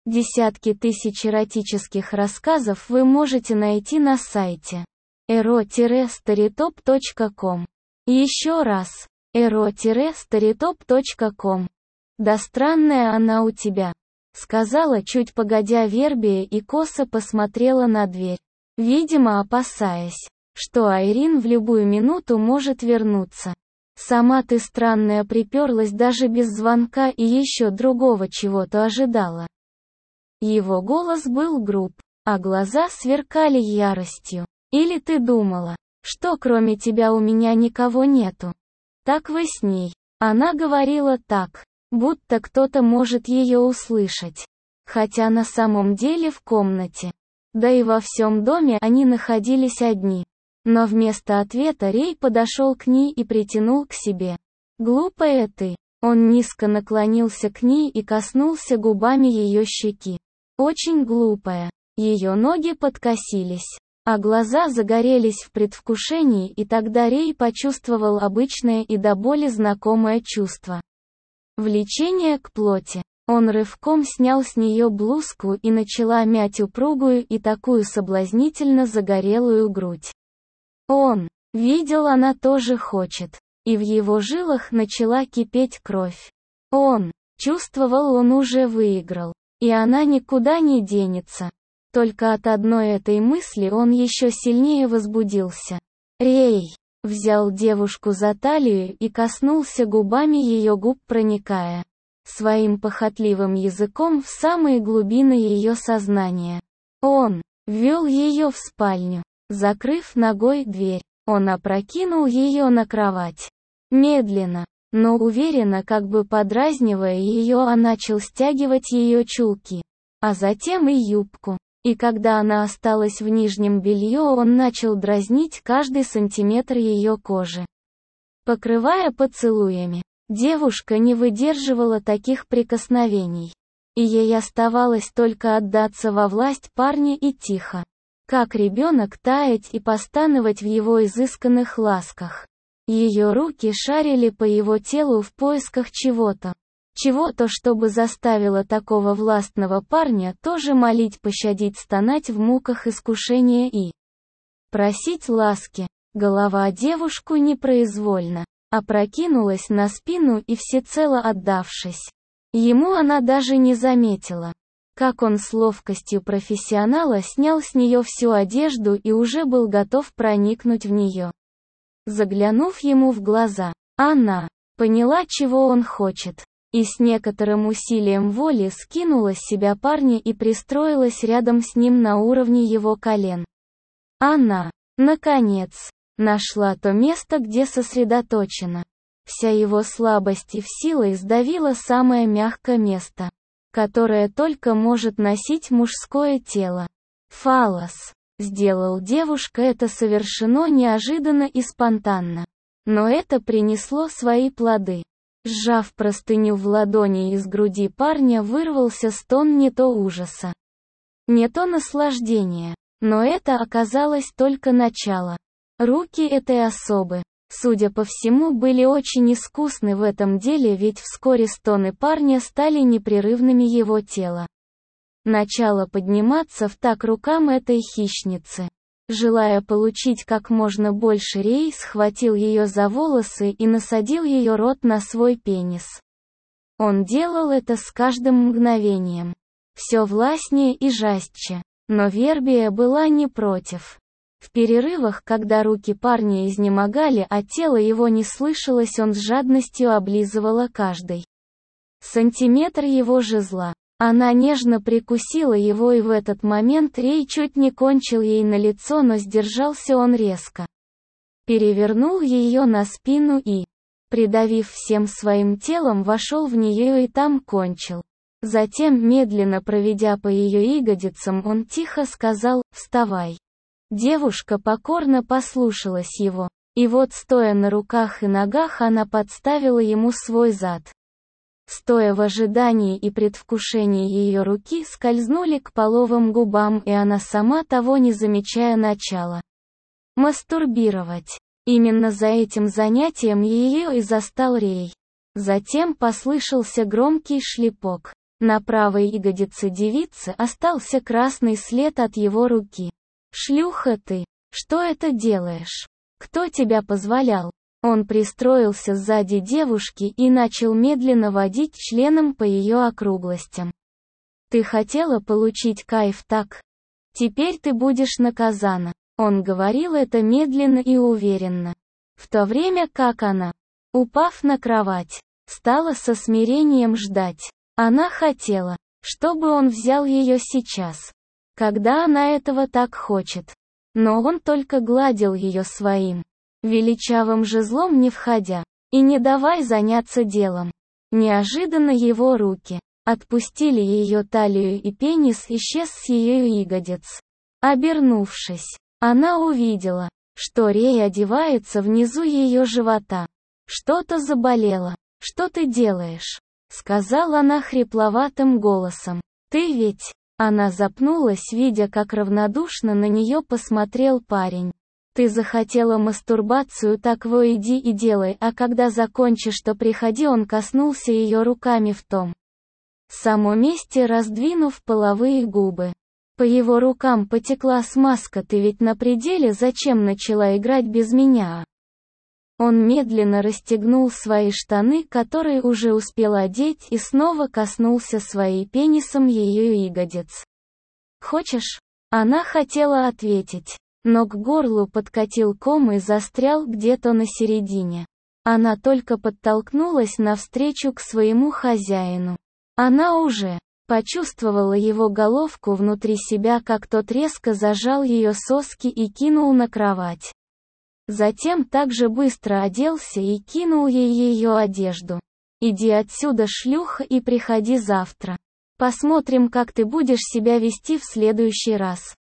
Десятки тысяч эротических рассказов вы можете найти на сайте ero-storytop.com. Еще раз, ero-storytop.com. «Да странная она у тебя», — сказала чуть погодя Вербия и косо посмотрела на дверь, видимо опасаясь, что Айрин в любую минуту может вернуться. «Сама ты странная, приперлась даже без звонка и еще другого чего-то ожидала». Его голос был груб, а глаза сверкали яростью. «Или ты думала, что кроме тебя у меня никого нету?» Так вы с ней. Она говорила так, будто кто-то может ее услышать. Хотя на самом деле в комнате, да и во всем доме они находились одни. Но вместо ответа Рей подошел к ней и притянул к себе. «Глупая ты». Он низко наклонился к ней и коснулся губами ее щеки. «Очень глупая». Ее ноги подкосились, а глаза загорелись в предвкушении, и тогда Рей почувствовал обычное и до боли знакомое чувство. Влечение к плоти. Он рывком снял с нее блузку и начала мять упругую и такую соблазнительно загорелую грудь. Он видел, она тоже хочет, и в его жилах начала кипеть кровь. Он чувствовал, он уже выиграл, и она никуда не денется. Только от одной этой мысли он еще сильнее возбудился. Рей взял девушку за талию и коснулся губами ее губ, проникая своим похотливым языком в самые глубины ее сознания. Он ввел ее в спальню, закрыв ногой дверь. Он опрокинул ее на кровать. Медленно, но уверенно, как бы подразнивая ее, он начал стягивать ее чулки, а затем и юбку. И когда она осталась в нижнем белье, он начал дразнить каждый сантиметр ее кожи, покрывая поцелуями. Девушка не выдерживала таких прикосновений, и ей оставалось только отдаться во власть парня и тихо, как ребенок, таять и постановать в его изысканных ласках. Ее руки шарили по его телу в поисках чего-то, чтобы заставило такого властного парня тоже молить, пощадить, стонать в муках искушения и просить ласки. Голова девушку непроизвольно опрокинулась на спину, и всецело отдавшись ему, она даже не заметила, как он с ловкостью профессионала снял с нее всю одежду и уже был готов проникнуть в нее. Заглянув ему в глаза, она поняла, чего он хочет, и с некоторым усилием воли скинула с себя парня и пристроилась рядом с ним на уровне его колен. Она, наконец, нашла то место, где сосредоточена вся его слабость, и в силой сдавила самое мягкое место, которое только может носить мужское тело. Фаллос. Сделал девушка это совершенно неожиданно и спонтанно. Но это принесло свои плоды. Сжав простыню в ладони, из груди парня вырвался стон не то ужаса, не то наслаждения. Но это оказалось только начало. Руки этой особы, судя по всему, были очень искусны в этом деле, ведь вскоре стоны парня стали непрерывными, его тело начало подниматься в такт рукам этой хищницы. Желая получить как можно больше, Рей схватил ее за волосы и насадил ее рот на свой пенис. Он делал это с каждым мгновением все властнее и жестче, но Вербия была не против. В перерывах, когда руки парня изнемогали, а тело его не слышалось, он с жадностью облизывала каждый сантиметр его жезла. Она нежно прикусила его, и в этот момент Рей чуть не кончил ей на лицо, но сдержался он резко. Перевернул ее на спину и, придавив всем своим телом, вошел в нее и там кончил. Затем, медленно проведя по ее ягодицам, он тихо сказал: «Вставай». Девушка покорно послушалась его, и вот, стоя на руках и ногах, она подставила ему свой зад. Стоя в ожидании и предвкушении, ее руки скользнули к половым губам, и она, сама того не замечая, начала мастурбировать. Именно за этим занятием ее и застал Рей. Затем послышался громкий шлепок. На правой ягодице девицы остался красный след от его руки. «Шлюха ты! Что это делаешь? Кто тебя позволял?» Он пристроился сзади девушки и начал медленно водить членом по ее округлостям. «Ты хотела получить кайф, так? Теперь ты будешь наказана». Он говорил это медленно и уверенно. В то время как она, упав на кровать, стала со смирением ждать. Она хотела, чтобы он взял ее сейчас, когда она этого так хочет. Но он только гладил ее своим величавым жезлом, не входя, и не давая заняться делом. Неожиданно его руки отпустили ее талию, и пенис исчез с ее ягодиц. Обернувшись, она увидела, что Рей одевается внизу ее живота. «Что-то заболело. Что ты делаешь?» — сказала она хрипловатым голосом. «Ты ведь...» Она запнулась, видя, как равнодушно на нее посмотрел парень. «Ты захотела мастурбацию, так во иди и делай, а когда закончишь, то приходи». Он коснулся ее руками в том самом месте, раздвинув половые губы. По его рукам потекла смазка. «Ты ведь на пределе, зачем начала играть без меня?» Он медленно расстегнул свои штаны, которые уже успел одеть, и снова коснулся своим пенисом ее ягодиц. «Хочешь?» Она хотела ответить, но к горлу подкатил ком и застрял где-то на середине. Она только подтолкнулась навстречу к своему хозяину. Она уже почувствовала его головку внутри себя, как тот резко зажал ее соски и кинул на кровать. Затем также быстро оделся и кинул ей ее одежду. «Иди отсюда, шлюха, и приходи завтра. Посмотрим, как ты будешь себя вести в следующий раз».